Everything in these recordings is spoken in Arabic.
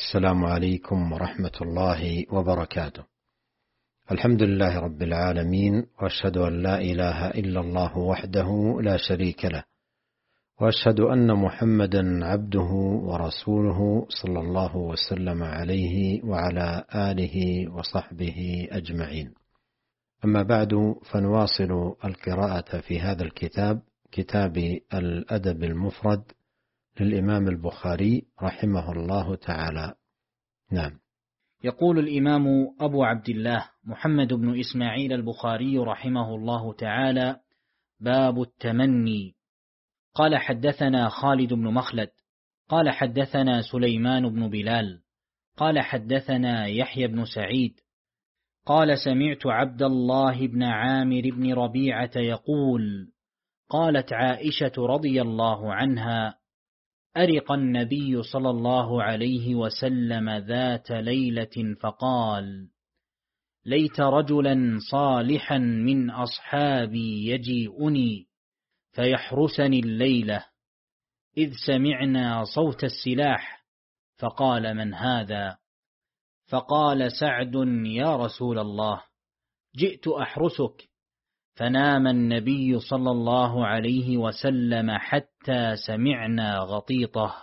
السلام عليكم ورحمة الله وبركاته. الحمد لله رب العالمين، وأشهد أن لا إله إلا الله وحده لا شريك له، وأشهد أن محمدا عبده ورسوله صلى الله وسلم عليه وعلى آله وصحبه أجمعين. أما بعد، فنواصل القراءة في هذا الكتاب، كتاب الأدب المفرد للإمام البخاري رحمه الله تعالى. نعم. يقول الإمام أبو عبد الله محمد بن إسماعيل البخاري رحمه الله تعالى: باب التمني. قال: حدثنا خالد بن مخلد قال: حدثنا سليمان بن بلال قال: حدثنا يحيى بن سعيد قال: سمعت عبد الله بن عامر بن ربيعة يقول: قالت عائشة رضي الله عنها: أرق النبي صلى الله عليه وسلم ذات ليلة فقال: ليت رجلا صالحا من أصحابي يجيئني فيحرسني الليلة، إذ سمعنا صوت السلاح، فقال: من هذا؟ فقال سعد: يا رسول الله، جئت أحرسك. فنام النبي صلى الله عليه وسلم حتى سمعنا غطيطه.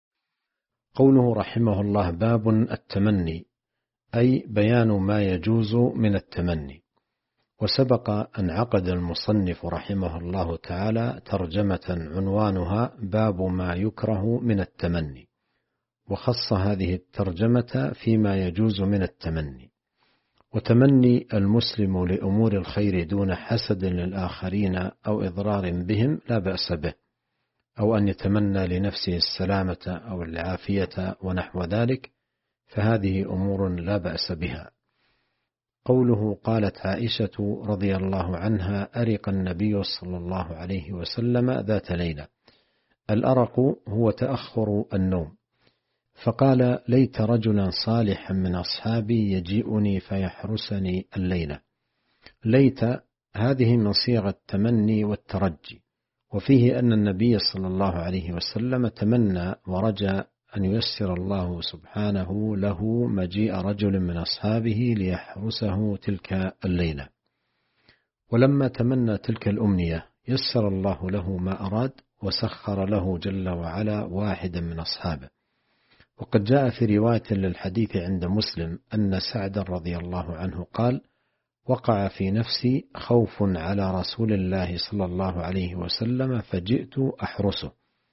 قوله رحمه الله: باب التمني، أي بيان ما يجوز من التمني. وسبق أن عقد المصنف رحمه الله تعالى ترجمة عنوانها باب ما يكره من التمني، وخص هذه الترجمة فيما يجوز من التمني. وتمني المسلم لأمور الخير دون حسد للآخرين أو إضرار بهم لا بأس به، أو أن يتمنى لنفسه السلامة أو العافية ونحو ذلك، فهذه أمور لا بأس بها. قوله: قالت عائشة رضي الله عنها: أرق النبي صلى الله عليه وسلم ذات ليلة. الأرق هو تأخر النوم، فقال: ليت رجلا صالحا من أصحابي يجيئني فيحرسني الليلة. ليت هذه من صيغ التمني والترجي، وفيه أن النبي صلى الله عليه وسلم تمنى ورجى أن ييسر الله سبحانه له مجيء رجل من أصحابه ليحرسه تلك الليلة. ولما تمنى تلك الأمنية يسر الله له ما أراد، وسخر له جل وعلا واحدا من أصحابه. وقد جاء في رواية للحديث عند مسلم أن سعد رضي الله عنه قال: وقع في نفسي خوف على رسول الله صلى الله عليه وسلم فجئت أحرسه.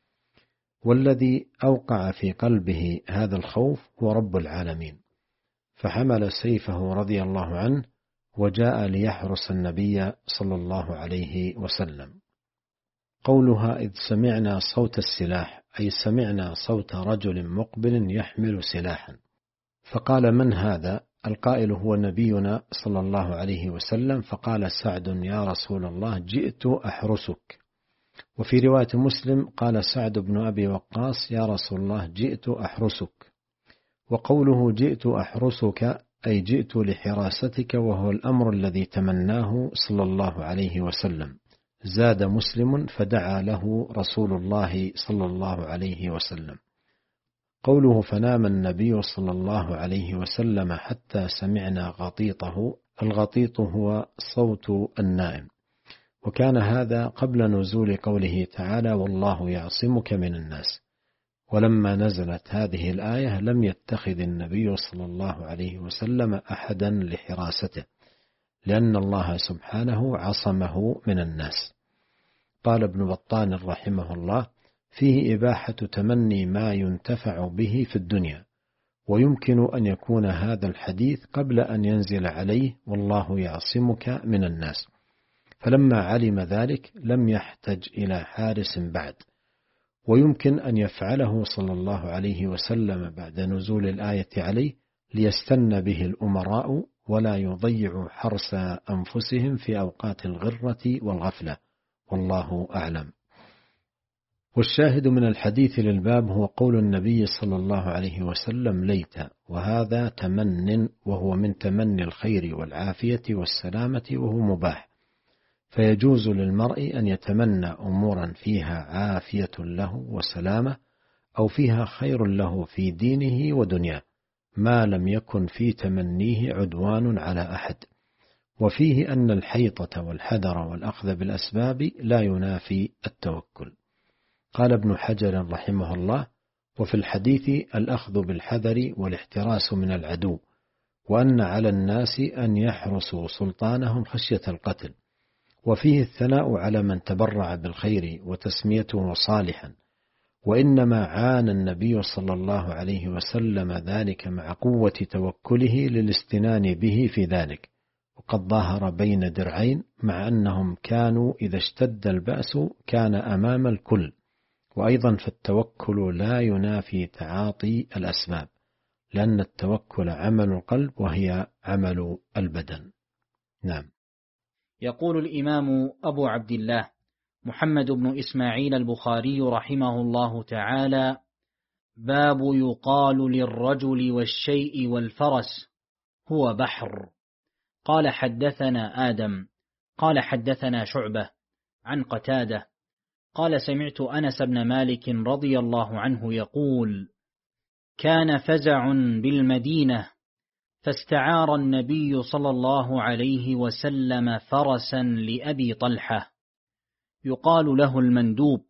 والذي أوقع في قلبه هذا الخوف هو رب العالمين، فحمل سيفه رضي الله عنه وجاء ليحرس النبي صلى الله عليه وسلم. قولها: إذ سمعنا صوت السلاح، أي سمعنا صوت رجل مقبل يحمل سلاحا. فقال: من هذا؟ القائل هو نبينا صلى الله عليه وسلم، فقال سعد: يا رسول الله، جئت أحرسك. وفي رواية مسلم قال سعد بن أبي وقاص: يا رسول الله، جئت أحرسك. وقوله جئت أحرسك أي جئت لحراستك، وهو الأمر الذي تمناه صلى الله عليه وسلم. زاد مسلم: فدعا له رسول الله صلى الله عليه وسلم. قوله: فنام النبي صلى الله عليه وسلم حتى سمعنا غطيطه. الغطيط هو صوت النائم، وكان هذا قبل نزول قوله تعالى: والله يعصمك من الناس. ولما نزلت هذه الآية لم يتخذ النبي صلى الله عليه وسلم أحدا لحراسته، لأن الله سبحانه عصمه من الناس. قال ابن بطال رحمه الله: فيه إباحة تمني ما ينتفع به في الدنيا، ويمكن أن يكون هذا الحديث قبل أن ينزل عليه والله يعصمك من الناس، فلما علم ذلك لم يحتج إلى حارس بعد. ويمكن أن يفعله صلى الله عليه وسلم بعد نزول الآية عليه ليستن به الأمراء ولا يضيع حرس أنفسهم في أوقات الغرة والغفلة، والله أعلم. والشاهد من الحديث للباب هو قول النبي صلى الله عليه وسلم: ليت، وهذا تمن، وهو من تمني الخير والعافية والسلامة، وهو مباح، فيجوز للمرء أن يتمنى أمورا فيها عافية له وسلامة، أو فيها خير له في دينه ودنياه ما لم يكن في تمنيه عدوان على أحد. وفيه أن الحيطة والحذر والأخذ بالأسباب لا ينافي التوكل. قال ابن حجر رحمه الله: وفي الحديث الأخذ بالحذر والاحتراس من العدو، وأن على الناس أن يحرسوا سلطانهم خشية القتل. وفيه الثناء على من تبرع بالخير وتسميته صالحا، وإنما عانى النبي صلى الله عليه وسلم ذلك مع قوة توكله للاستنان به في ذلك، وقد ظهر بين درعين، مع أنهم كانوا إذا اشتد البأس كان أمام الكل. وأيضا فالتوكل لا ينافي تعاطي الأسباب، لأن التوكل عمل القلب وهي عمل البدن. نعم. يقول الإمام أبو عبد الله محمد بن إسماعيل البخاري رحمه الله تعالى: باب يقال للرجل والشيء والفرس هو بحر. قال حدثنا آدم قال حدثنا شعبة عن قتادة قال سمعت أنس بن مالك رضي الله عنه يقول: كان فزع بالمدينة فاستعار النبي صلى الله عليه وسلم فرسا لأبي طلحة يقال له المندوب،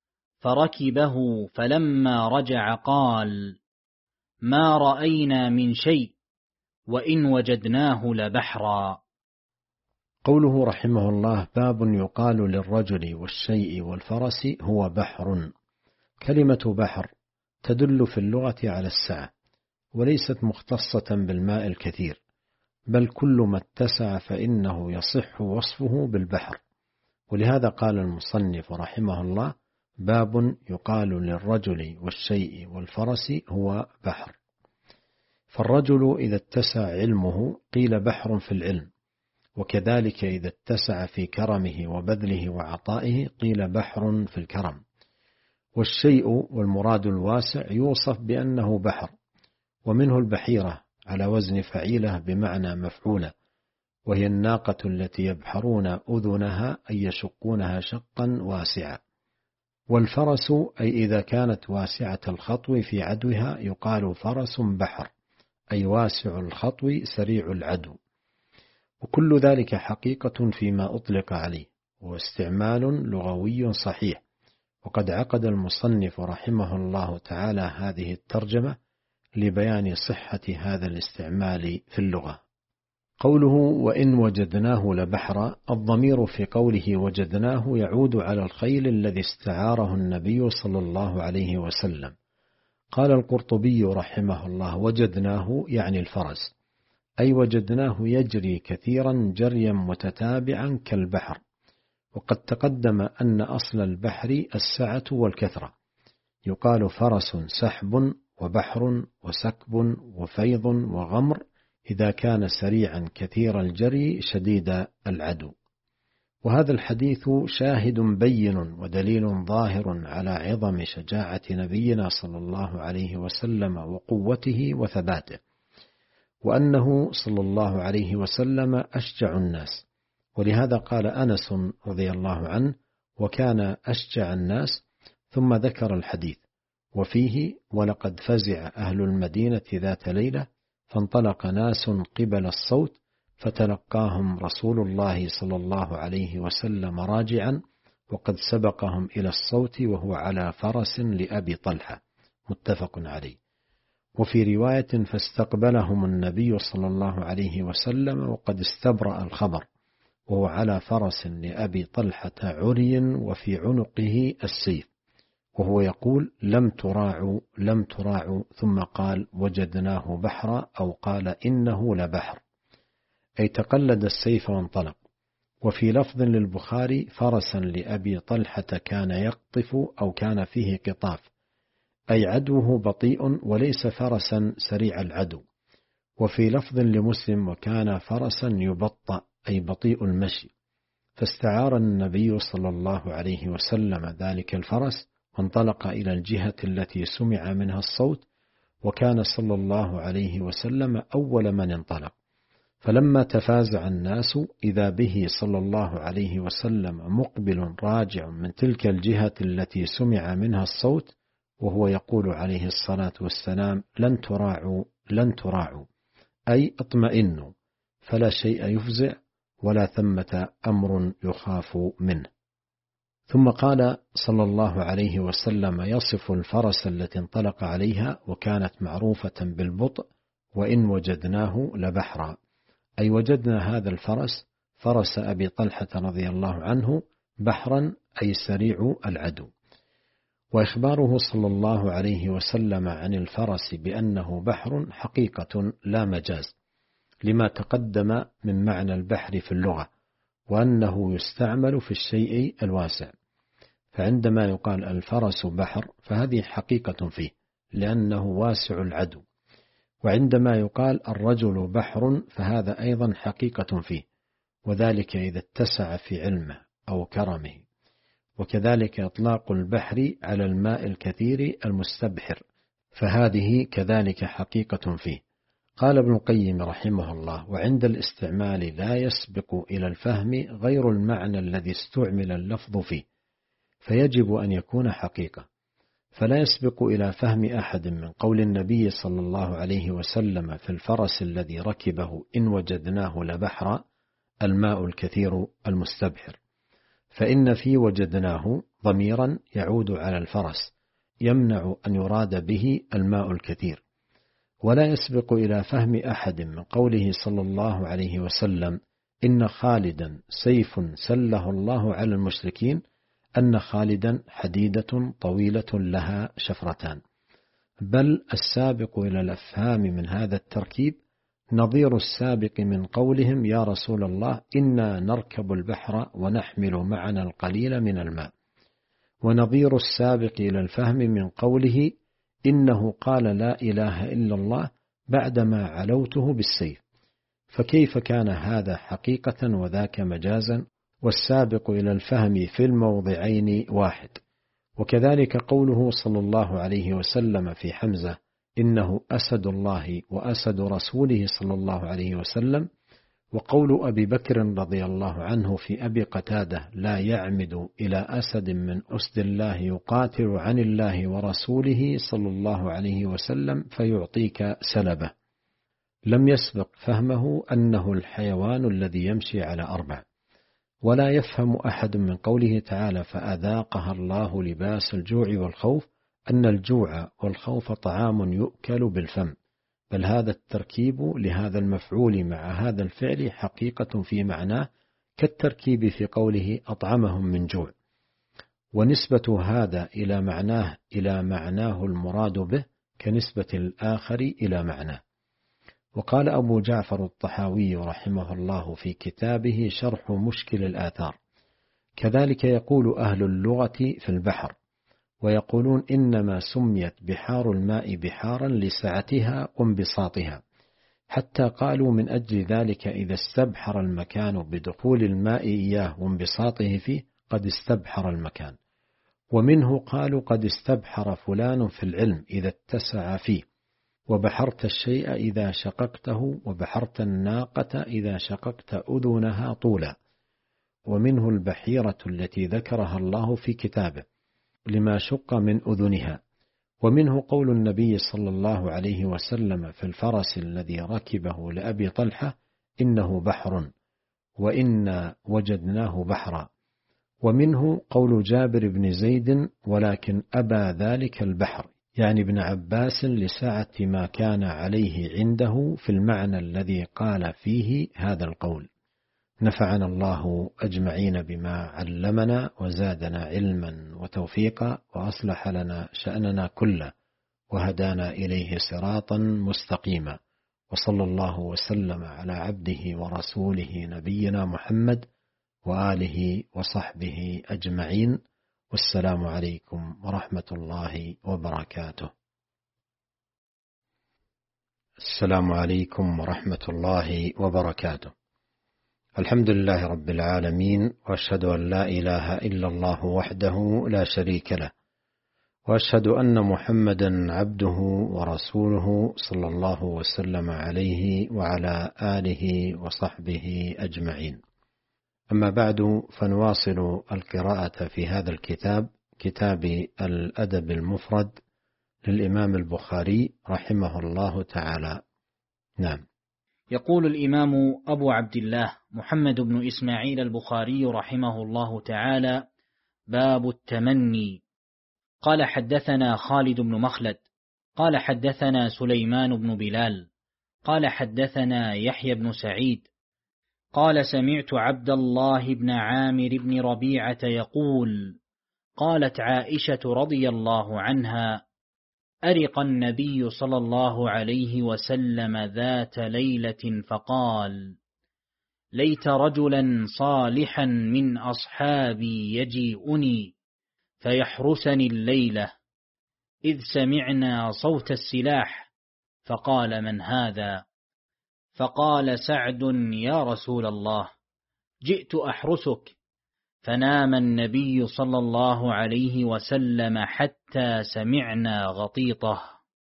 فركبه، فلما رجع قال: ما رأينا من شيء وإن وجدناه لبحرا. قوله رحمه الله: باب يقال للرجل والشيء والفرس هو بحر. كلمة بحر تدل في اللغة على السعة، وليست مختصة بالماء الكثير، بل كل ما اتسع فإنه يصح وصفه بالبحر. ولهذا قال المصنف رحمه الله: باب يقال للرجل والشيء والفرس هو بحر. فالرجل إذا اتسع علمه قيل بحر في العلم، وكذلك إذا اتسع في كرمه وبذله وعطائه قيل بحر في الكرم. والشيء والمراد الواسع يوصف بأنه بحر، ومنه البحيرة على وزن فعيلة بمعنى مفعولة، وهي الناقة التي يبحرون أذنها أي يشقونها شقا واسعا. والفرس أي إذا كانت واسعة الخطو في عدوها يقال فرس بحر، أي واسع الخطو سريع العدو. وكل ذلك حقيقة فيما أطلق عليه، واستعمال لغوي صحيح. وقد عقد المصنف رحمه الله تعالى هذه الترجمة لبيان صحة هذا الاستعمال في اللغة. قوله: وإن وجدناه لبحر، الضمير في قوله وجدناه يعود على الخيل الذي استعاره النبي صلى الله عليه وسلم. قال القرطبي رحمه الله: وجدناه يعني الفرس، أي وجدناه يجري كثيرا جريا متتابعا كالبحر. وقد تقدم أن أصل البحر السعة والكثرة، يقال فرس سحب وبحر وسكب وفيض وغمر إذا كان سريعا كثير الجري شديد العدو. وهذا الحديث شاهد بين ودليل ظاهر على عظم شجاعة نبينا صلى الله عليه وسلم وقوته وثباته، وأنه صلى الله عليه وسلم أشجع الناس. ولهذا قال أنس رضي الله عنه: وكان أشجع الناس، ثم ذكر الحديث. وفيه: ولقد فزع أهل المدينة ذات ليلة فانطلق ناس قبل الصوت فتلقاهم رسول الله صلى الله عليه وسلم راجعا، وقد سبقهم إلى الصوت وهو على فرس لأبي طلحة، متفق عليه. وفي رواية: فاستقبلهم النبي صلى الله عليه وسلم وقد استبرأ الخبر، وهو على فرس لأبي طلحة عري وفي عنقه السيف، وهو يقول: لم تراعوا، ثم قال: وجدناه بحرا، أو قال: إنه لبحر، أي تقلد السيف وانطلق. وفي لفظ للبخاري: فرسا لأبي طلحة كان يقطف، أو كان فيه قطاف، أي عدوه بطيء وليس فرسا سريع العدو. وفي لفظ لمسلم: وكان فرسا يبطأ، أي بطيء المشي. فاستعار النبي صلى الله عليه وسلم ذلك الفرس وانطلق إلى الجهة التي سمع منها الصوت، وكان صلى الله عليه وسلم أول من انطلق. فلما تفازع الناس إذا به صلى الله عليه وسلم مقبل راجع من تلك الجهة التي سمع منها الصوت، وهو يقول عليه الصلاة والسلام: لن تراعوا، أي اطمئنوا، فلا شيء يفزع ولا ثمة أمر يخاف منه. ثم قال صلى الله عليه وسلم يصف الفرس التي انطلق عليها وكانت معروفة بالبطء: وإن وجدناه لبحرا، أي وجدنا هذا الفرس، فرس أبي طلحة رضي الله عنه، بحرا، أي سريع العدو. وإخباره صلى الله عليه وسلم عن الفرس بأنه بحر حقيقة لا مجاز، لما تقدم من معنى البحر في اللغة، وأنه يستعمل في الشيء الواسع. فعندما يقال الفرس بحر فهذه حقيقة فيه لأنه واسع العدو، وعندما يقال الرجل بحر فهذا أيضا حقيقة فيه، وذلك إذا اتسع في علمه أو كرمه. وكذلك إطلاق البحر على الماء الكثير المستبحر، فهذه كذلك حقيقة فيه. قال ابن القيم رحمه الله: وعند الاستعمال لا يسبق إلى الفهم غير المعنى الذي استعمل اللفظ فيه، فيجب أن يكون حقيقة. فلا يسبق إلى فهم أحد من قول النبي صلى الله عليه وسلم في الفرس الذي ركبه: إن وجدناه لبحر، الماء الكثير المستبحر، فإن في وجدناه ضميرا يعود على الفرس، يمنع أن يراد به الماء الكثير. ولا يسبق إلى فهم أحد من قوله صلى الله عليه وسلم: إن خالدا سيف سله الله على المشركين، أن خالدا حديدة طويلة لها شفرتان. بل السابق إلى الأفهام من هذا التركيب نظير السابق من قولهم: يا رسول الله، إنا نركب البحر ونحمل معنا القليل من الماء. ونظير السابق إلى الفهم من قوله: إنه قال لا إله إلا الله بعدما علوته بالسيف. فكيف كان هذا حقيقة وذاك مجازا؟ والسابق إلى الفهم في الموضعين واحد. وكذلك قوله صلى الله عليه وسلم في حمزة: إنه أسد الله وأسد رسوله صلى الله عليه وسلم. وقول أبي بكر رضي الله عنه في أبي قتادة: لا يعمد إلى أسد من أسد الله يقاتل عن الله ورسوله صلى الله عليه وسلم فيعطيك سلبه. لم يسبق فهمه أنه الحيوان الذي يمشي على أربع. ولا يفهم أحد من قوله تعالى: فأذاقها الله لباس الجوع والخوف، أن الجوع والخوف طعام يؤكل بالفم، بل هذا التركيب لهذا المفعول مع هذا الفعل حقيقة في معناه، كالتركيب في قوله: أطعمهم من جوع. ونسبة هذا إلى معناه المراد به كنسبة الآخر إلى معناه. وقال أبو جعفر الطحاوي رحمه الله في كتابه شرح مشكل الآثار: كذلك يقول أهل اللغة في البحر، ويقولون إنما سميت بحار الماء بحارا لسعتها وانبساطها، حتى قالوا من أجل ذلك إذا استبحر المكان بدخول الماء إياه وانبساطه فيه قد استبحر المكان. ومنه قالوا قد استبحر فلان في العلم إذا اتسع فيه. وبحرت الشيء إذا شققته، وبحرت الناقة إذا شققت أذنها طولا. ومنه البحيرة التي ذكرها الله في كتابه لما شق من أذنها. ومنه قول النبي صلى الله عليه وسلم في الفرس الذي ركبه لأبي طلحة: إنه بحر، وإنا وجدناه بحرا. ومنه قول جابر بن زيد: ولكن أبى ذلك البحر، يعني ابن عباس، لسعة ما كان عليه عنده في المعنى الذي قال فيه هذا القول. نفعنا الله أجمعين بما علمنا، وزادنا علما وتوفيقا، وأصلح لنا شأننا كله، وهدانا إليه صراطا مستقيما. وصلى الله وسلم على عبده ورسوله نبينا محمد وآله وصحبه أجمعين. والسلام عليكم ورحمة الله وبركاته. السلام عليكم ورحمة الله وبركاته. الحمد لله رب العالمين، وأشهد أن لا إله إلا الله وحده لا شريك له، وأشهد أن محمدا عبده ورسوله صلى الله وسلم عليه وعلى آله وصحبه أجمعين. أما بعد، فنواصل القراءة في هذا الكتاب، كتاب الأدب المفرد للإمام البخاري رحمه الله تعالى. نعم. يقول الإمام أبو عبد الله محمد بن إسماعيل البخاري رحمه الله تعالى: باب التمني. قال حدثنا خالد بن مخلد قال حدثنا سليمان بن بلال قال حدثنا يحيى بن سعيد قال سمعت عبد الله بن عامر بن ربيعة يقول: قالت عائشة رضي الله عنها: أرق النبي صلى الله عليه وسلم ذات ليلة فقال: ليت رجلا صالحا من أصحابي يجيئني فيحرسني الليلة، إذ سمعنا صوت السلاح، فقال: من هذا؟ فقال سعد: يا رسول الله، جئت أحرسك. فنام النبي صلى الله عليه وسلم حتى سمعنا غطيطه.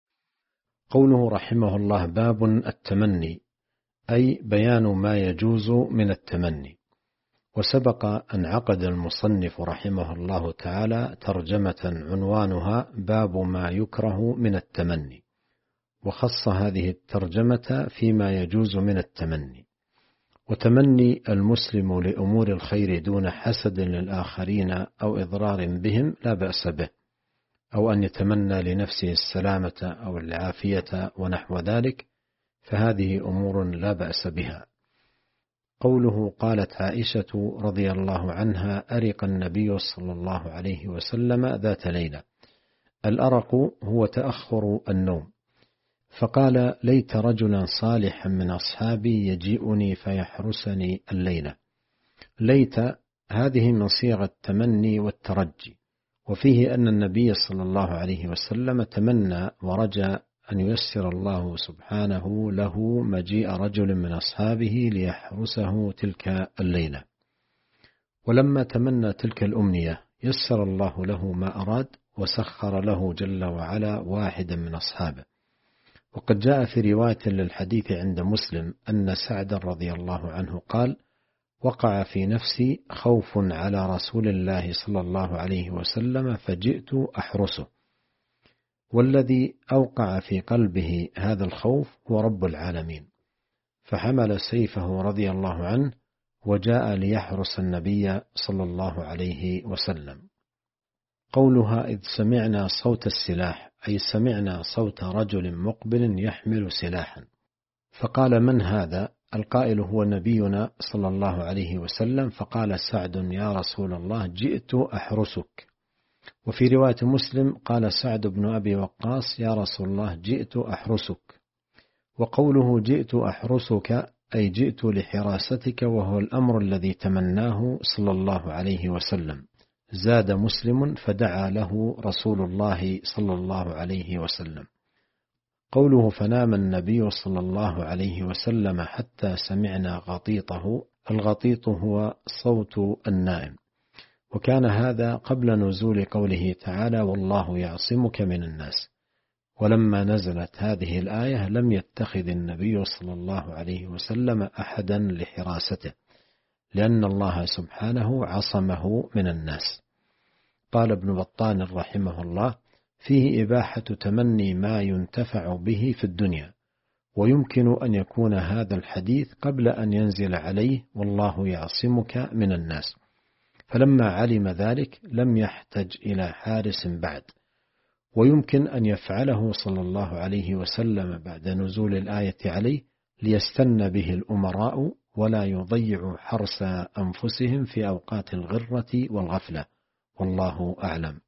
قوله رحمه الله: باب التمني، أي بيان ما يجوز من التمني. وسبق أن عقد المصنف رحمه الله تعالى ترجمة عنوانها: باب ما يكره من التمني، وخص هذه الترجمة فيما يجوز من التمني. وتمني المسلم لأمور الخير دون حسد للآخرين أو إضرار بهم لا بأس به، أو أن يتمنى لنفسه السلامة أو العافية ونحو ذلك، فهذه أمور لا بأس بها. قوله: قالت عائشة رضي الله عنها: أرق النبي صلى الله عليه وسلم ذات ليلة. الأرق هو تأخر النوم، فقال: ليت رجلا صالحا من أصحابي يجيئني فيحرسني الليلة. ليت هذه من صيغ التمني والترجي، وفيه أن النبي صلى الله عليه وسلم تمنى ورجى أن ييسر الله سبحانه له مجيء رجل من أصحابه ليحرسه تلك الليلة. ولما تمنى تلك الأمنية يسر الله له ما أراد، وسخر له جل وعلا واحدا من أصحابه. وقد جاء في رواية للحديث عند مسلم أن سعد رضي الله عنه قال: وقع في نفسي خوف على رسول الله صلى الله عليه وسلم فجئت أحرسه. والذي أوقع في قلبه هذا الخوف هو رب العالمين، فحمل سيفه رضي الله عنه وجاء ليحرس النبي صلى الله عليه وسلم. قولها: إذ سمعنا صوت السلاح، أي سمعنا صوت رجل مقبل يحمل سلاحا. فقال: من هذا؟ القائل هو نبينا صلى الله عليه وسلم، فقال سعد: يا رسول الله، جئت أحرسك. وفي رواية مسلم قال سعد بن أبي وقاص: يا رسول الله، جئت أحرسك. وقوله جئت أحرسك أي جئت لحراستك، وهو الأمر الذي تمناه صلى الله عليه وسلم. زاد مسلم: فدعا له رسول الله صلى الله عليه وسلم. قوله: فنام النبي صلى الله عليه وسلم حتى سمعنا غطيطه. الغطيط هو صوت النائم، وكان هذا قبل نزول قوله تعالى: والله يعصمك من الناس. ولما نزلت هذه الآية لم يتخذ النبي صلى الله عليه وسلم أحدا لحراسته، لأن الله سبحانه عصمه من الناس. قال ابن بطال رحمه الله: فيه إباحة تمني ما ينتفع به في الدنيا، ويمكن أن يكون هذا الحديث قبل أن ينزل عليه والله يعصمك من الناس، فلما علم ذلك لم يحتج إلى حارس بعد. ويمكن أن يفعله صلى الله عليه وسلم بعد نزول الآية عليه ليستن به الأمراء ولا يضيع حرس أنفسهم في أوقات الغرة والغفلة، والله أعلم.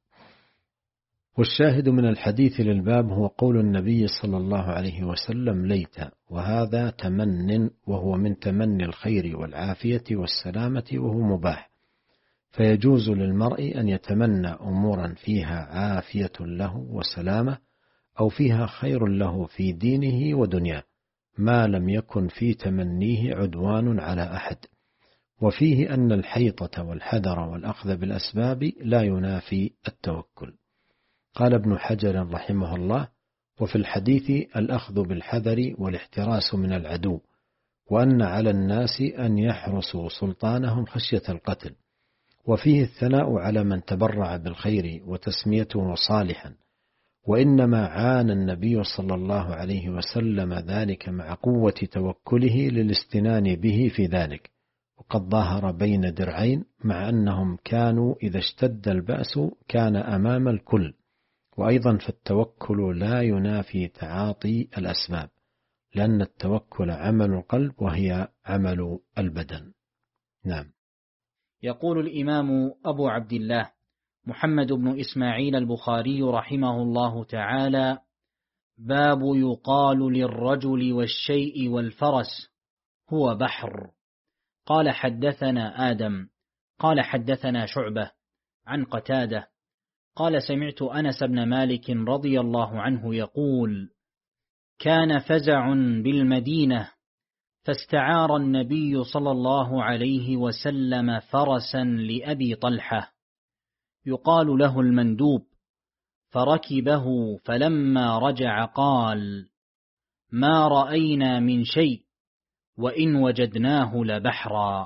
والشاهد من الحديث للباب هو قول النبي صلى الله عليه وسلم: ليت، وهذا تمن، وهو من تمني الخير والعافية والسلامة، وهو مباح، فيجوز للمرء أن يتمنى أمورا فيها عافية له وسلامة، أو فيها خير له في دينه ودنياه، ما لم يكن في تمنيه عدوان على أحد. وفيه أن الحيطة والحذر والأخذ بالأسباب لا ينافي التوكل. قال ابن حجر رحمه الله: وفي الحديث الأخذ بالحذر والاحتراس من العدو، وأن على الناس أن يحرسوا سلطانهم خشية القتل. وفيه الثناء على من تبرع بالخير وتسميته صالحا، وإنما عانى النبي صلى الله عليه وسلم ذلك مع قوة توكله للاستنان به في ذلك، وقد ظاهر بين درعين، مع أنهم كانوا إذا اشتد البأس كان أمام الكل. وأيضا فالتوكل لا ينافي تعاطي الأسباب، لأن التوكل عمل القلب وهي عمل البدن. نعم. يقول الإمام أبو عبد الله محمد بن إسماعيل البخاري رحمه الله تعالى: باب يقال للرجل والشيء والفرس هو بحر. قال حدثنا آدم قال حدثنا شعبة عن قتادة قال سمعت أنس بن مالك رضي الله عنه يقول: كان فزع بالمدينة فاستعار النبي صلى الله عليه وسلم فرسا لأبي طلحة يقال له المندوب، فركبه، فلما رجع قال: ما رأينا من شيء وإن وجدناه لبحرا.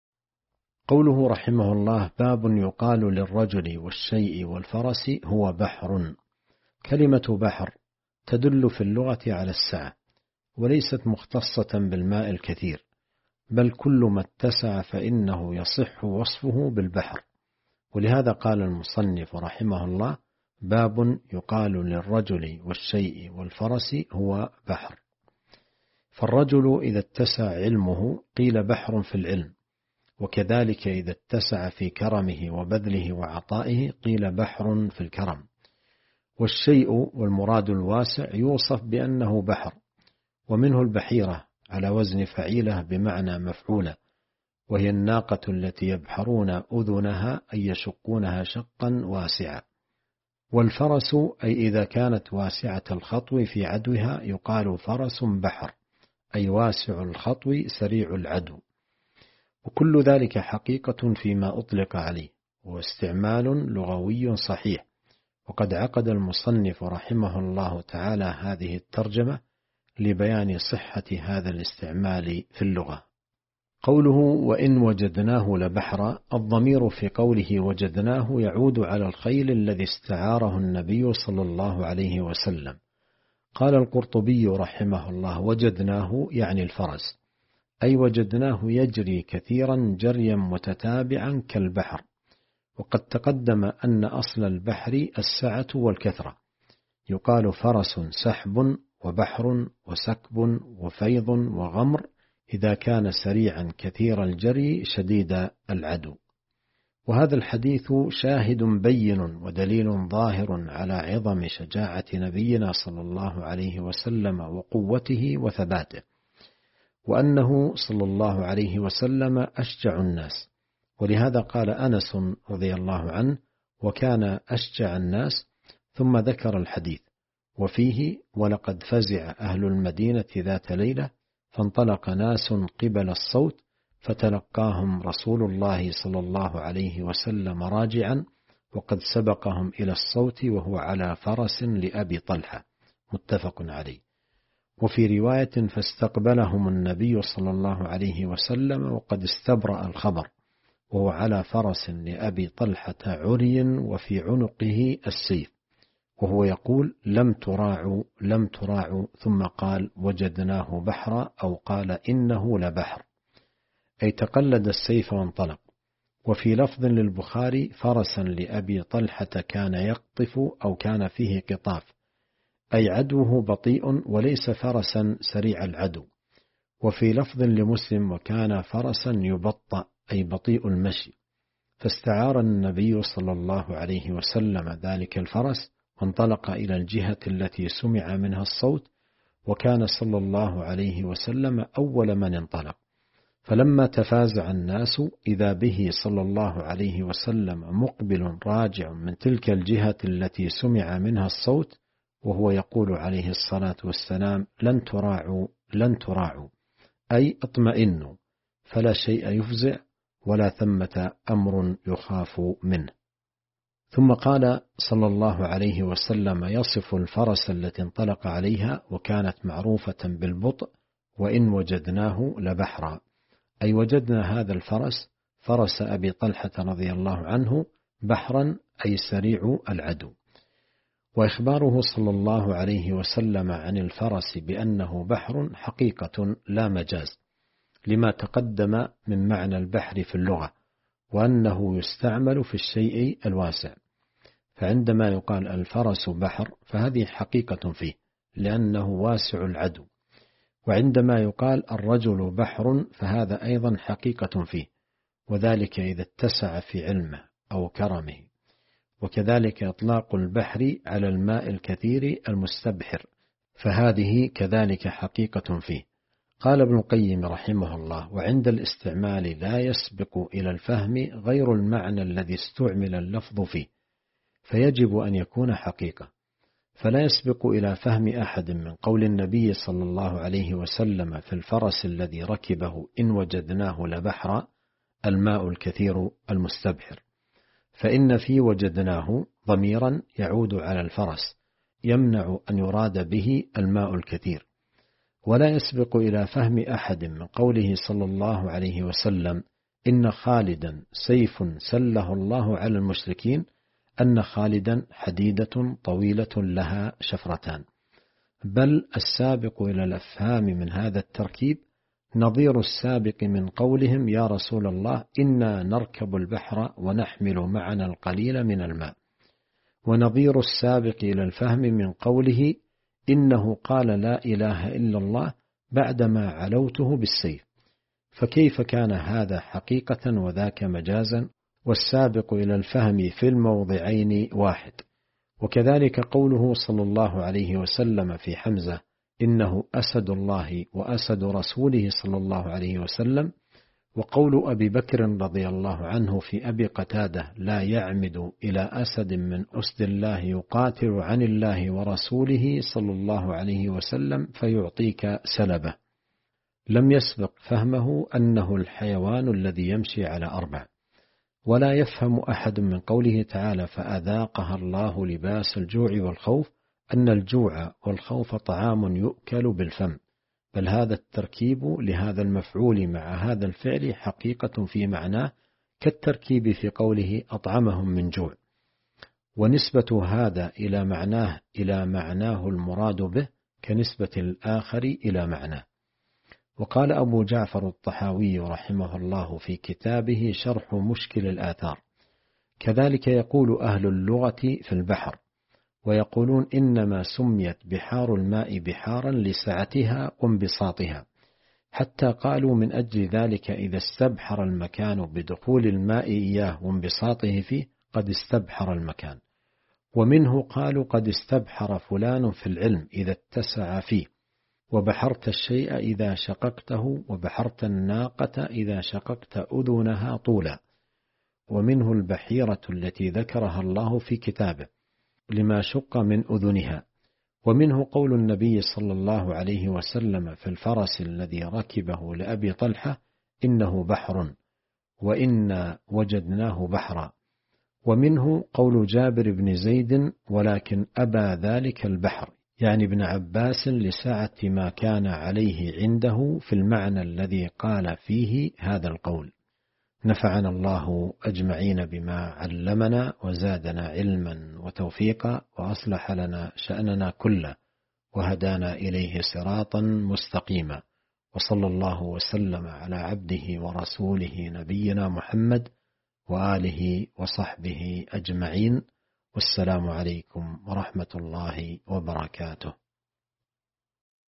قوله رحمه الله: باب يقال للرجل والشيء والفرس هو بحر. كلمة بحر تدل في اللغة على السعة، وليست مختصة بالماء الكثير، بل كل ما اتسع فإنه يصح وصفه بالبحر. ولهذا قال المصنف رحمه الله: باب يقال للرجل والشيء والفرس هو بحر. فالرجل إذا اتسع علمه قيل بحر في العلم، وكذلك إذا اتسع في كرمه وبذله وعطائه قيل بحر في الكرم. والشيء والمراد الواسع يوصف بأنه بحر، ومنه البحيرة على وزن فعيلة بمعنى مفعولة، وهي الناقة التي يبحرون أذنها أي يشقونها شقا واسعا. والفرس أي إذا كانت واسعة الخطو في عدوها يقال فرس بحر، أي واسع الخطو سريع العدو. وكل ذلك حقيقة فيما أطلق عليه، واستعمال لغوي صحيح. وقد عقد المصنف رحمه الله تعالى هذه الترجمة لبيان صحة هذا الاستعمال في اللغة. قوله: وإن وجدناه لبحرا، الضمير في قوله وجدناه يعود على الخيل الذي استعاره النبي صلى الله عليه وسلم. قال القرطبي رحمه الله: وجدناه يعني الفرس، أي وجدناه يجري كثيرا جريا متتابعا كالبحر. وقد تقدم أن أصل البحر السعة والكثرة، يقال فرس سحب وبحر وسكب وفيض وغمر إذا كان سريعا كثير الجري شديد العدو. وهذا الحديث شاهد بين ودليل ظاهر على عظم شجاعة نبينا صلى الله عليه وسلم وقوته وثباته، وأنه صلى الله عليه وسلم أشجع الناس. ولهذا قال أنس رضي الله عنه: وكان أشجع الناس، ثم ذكر الحديث وفيه: ولقد فزع أهل المدينة ذات ليلة فانطلق ناس قبل الصوت فتلقاهم رسول الله صلى الله عليه وسلم راجعا، وقد سبقهم إلى الصوت وهو على فرس لأبي طلحة، متفق عليه. وفي رواية: فاستقبلهم النبي صلى الله عليه وسلم وقد استبرأ الخبر، وهو على فرس لأبي طلحة عري وفي عنقه السيف، وهو يقول: لم تراعوا لم تراعوا، ثم قال: وجدناه بحرا، أو قال: إنه لبحر، أي تقلد السيف وانطلق. وفي لفظ للبخاري: فرسا لأبي طلحة كان يقطف، أو كان فيه قطاف، أي عدوه بطيء وليس فرسا سريع العدو. وفي لفظ لمسلم: وكان فرسا يبطأ، أي بطيء المشي. فاستعار النبي صلى الله عليه وسلم ذلك الفرس وانطلق إلى الجهة التي سمع منها الصوت، وكان صلى الله عليه وسلم أول من انطلق. فلما تفازع الناس إذا به صلى الله عليه وسلم مقبل راجع من تلك الجهة التي سمع منها الصوت، وهو يقول عليه الصلاة والسلام: لن تراعوا لن تراعوا، أي اطمئنوا، فلا شيء يفزع ولا ثمة أمر يخاف منه. ثم قال صلى الله عليه وسلم يصف الفرس التي انطلق عليها وكانت معروفة بالبطء: وإن وجدناه لبحرا، أي وجدنا هذا الفرس، فرس أبي طلحة رضي الله عنه، بحرا، أي سريع العدو. وإخباره صلى الله عليه وسلم عن الفرس بأنه بحر حقيقة لا مجاز، لما تقدم من معنى البحر في اللغة، وأنه يستعمل في الشيء الواسع. فعندما يقال الفرس بحر فهذه حقيقة فيه لأنه واسع العدو، وعندما يقال الرجل بحر فهذا أيضا حقيقة فيه، وذلك إذا اتسع في علمه أو كرمه. وكذلك إطلاق البحر على الماء الكثير المستبحر، فهذه كذلك حقيقة فيه. قال ابن القيم رحمه الله: وعند الاستعمال لا يسبق إلى الفهم غير المعنى الذي استعمل اللفظ فيه، فيجب أن يكون حقيقة. فلا يسبق إلى فهم أحد من قول النبي صلى الله عليه وسلم في الفرس الذي ركبه: إن وجدناه لبحر الماء الكثير المستبحر، فإن في وجدناه ضميرا يعود على الفرس يمنع أن يراد به الماء الكثير. ولا يسبق إلى فهم أحد من قوله صلى الله عليه وسلم: إن خالدا سيف سله الله على المشركين، أن خالدا حديدة طويلة لها شفرتان. بل السابق إلى الأفهام من هذا التركيب نظير السابق من قولهم: يا رسول الله إنا نركب البحر ونحمل معنا القليل من الماء. ونظير السابق إلى الفهم من قوله: إنه قال لا إله إلا الله بعدما علوته بالسيف. فكيف كان هذا حقيقة وذاك مجازا؟ والسابق إلى الفهم في الموضعين واحد. وكذلك قوله صلى الله عليه وسلم في حمزة: إنه أسد الله وأسد رسوله صلى الله عليه وسلم. وقول أبي بكر رضي الله عنه في أبي قتادة: لا يعمد إلى أسد من أسد الله يقاتل عن الله ورسوله صلى الله عليه وسلم فيعطيك سلبه. لم يسبق فهمه أنه الحيوان الذي يمشي على أربع. ولا يفهم أحد من قوله تعالى: فأذاقها الله لباس الجوع والخوف، أن الجوع والخوف طعام يؤكل بالفم، بل هذا التركيب لهذا المفعول مع هذا الفعل حقيقة في معناه، كالتركيب في قوله: أطعمهم من جوع. ونسبة هذا إلى معناه المراد به كنسبة الآخر إلى معناه. وقال أبو جعفر الطحاوي رحمه الله في كتابه شرح مشكل الآثار: كذلك يقول أهل اللغة في البحر، ويقولون إنما سميت بحار الماء بحارا لسعتها وانبساطها، حتى قالوا من أجل ذلك إذا استبحر المكان بدخول الماء إياه وانبساطه فيه قد استبحر المكان. ومنه قالوا قد استبحر فلان في العلم إذا اتسع فيه، وبحرت الشيء إذا شققته، وبحرت الناقة إذا شققت أذنها طولا. ومنه البحيرة التي ذكرها الله في كتابه لما شق من أذنها. ومنه قول النبي صلى الله عليه وسلم في الفرس الذي ركبه لأبي طلحة: إنه بحر وإنا وجدناه بحرا. ومنه قول جابر بن زيد: ولكن أبى ذلك البحر، يعني ابن عباس، لسعة ما كان عليه عنده في المعنى الذي قال فيه هذا القول. نفعنا الله أجمعين بما علمنا، وزادنا علما وتوفيقا، وأصلح لنا شأننا كله، وهدانا إليه صراطا مستقيما. وصلى الله وسلم على عبده ورسوله نبينا محمد وآله وصحبه أجمعين. والسلام عليكم ورحمة الله وبركاته.